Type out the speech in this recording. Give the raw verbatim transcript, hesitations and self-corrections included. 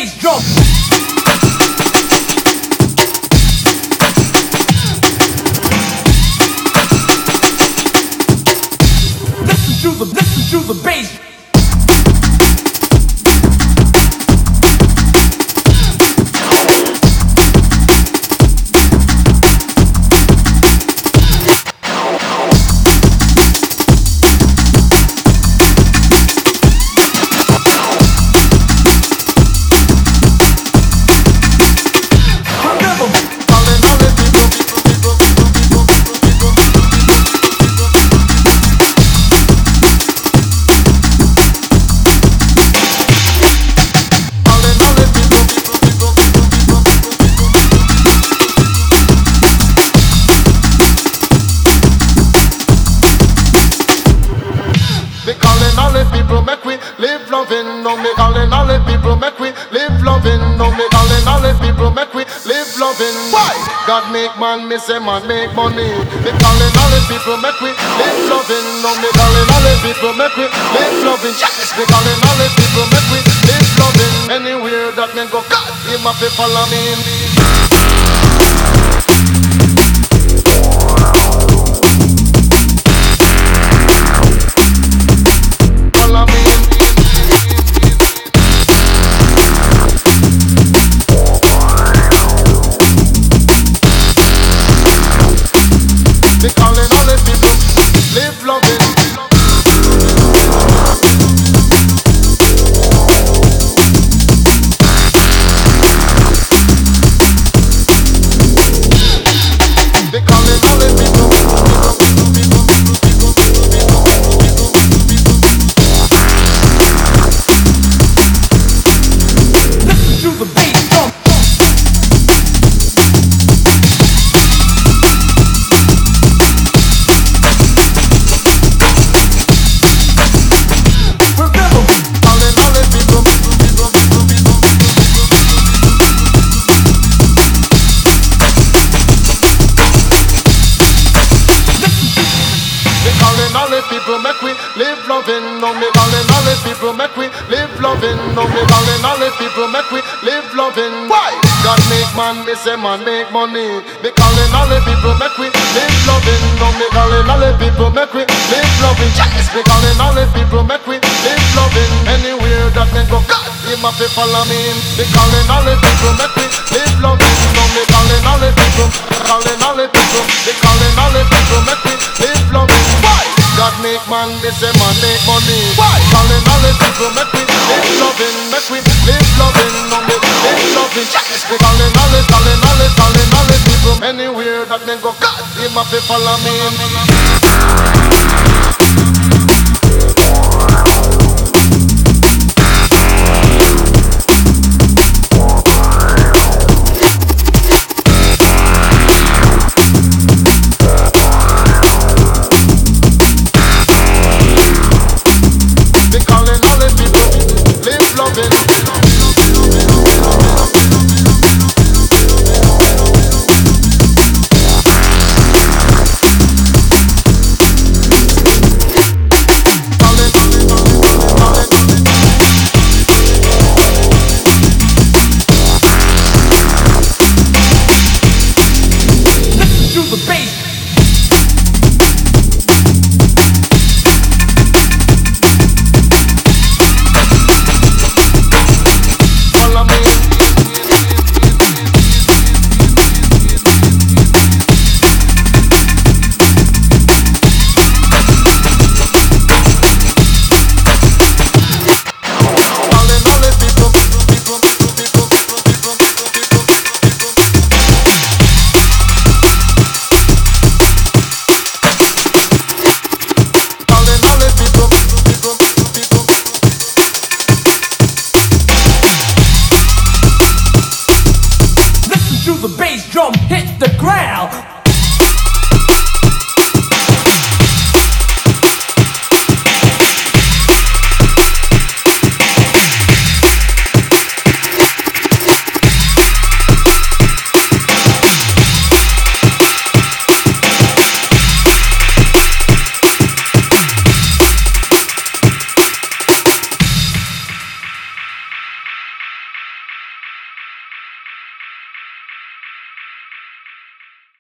bass drum. Listen to the, listen to the bass. People make we live loving, no me calling all the people make we live loving, no me calling all the people make we live loving. Why? God make man, me say man make money. Me calling all the people make we live loving, no me calling all the people make we live loving. Yes, me calling all the people make we live loving. Anywhere that me go, God, him a fi follow me. People make we live loving, no me calling all the people make we live loving, no me calling all the people make we live loving. Why? God make man, me say man make money. Me calling all the people make we live loving, no me calling all the people make we live loving. Yes, me calling all the people make we live loving. Anywhere that me go, God, him a fi follow me. Me calling all the people make we live loving, no me calling all the people, calling all the people, me calling all the people make we live loving. Why? God make man, me say man make money. Why? Calling all the people make we live loving, make we live loving, no me live loving. Yes, me calling all the, calling all the, calling all the people. Anywhere that me go, God, him a fi follow me. The bass drum hit the ground.